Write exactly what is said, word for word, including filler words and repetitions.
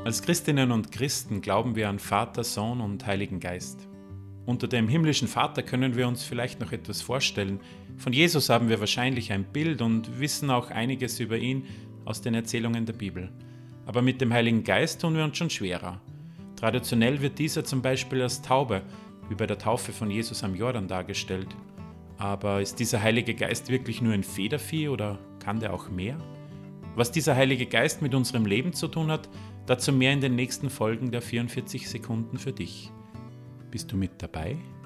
Als Christinnen und Christen glauben wir an Vater, Sohn und Heiligen Geist. Unter dem himmlischen Vater können wir uns vielleicht noch etwas vorstellen. Von Jesus haben wir wahrscheinlich ein Bild und wissen auch einiges über ihn aus den Erzählungen der Bibel. Aber mit dem Heiligen Geist tun wir uns schon schwerer. Traditionell wird dieser zum Beispiel als Taube, wie bei der Taufe von Jesus am Jordan, dargestellt. Aber ist dieser Heilige Geist wirklich nur ein Federvieh oder kann der auch mehr? Was dieser Heilige Geist mit unserem Leben zu tun hat, dazu mehr in den nächsten Folgen der vierundvierzig Sekunden für dich. Bist du mit dabei?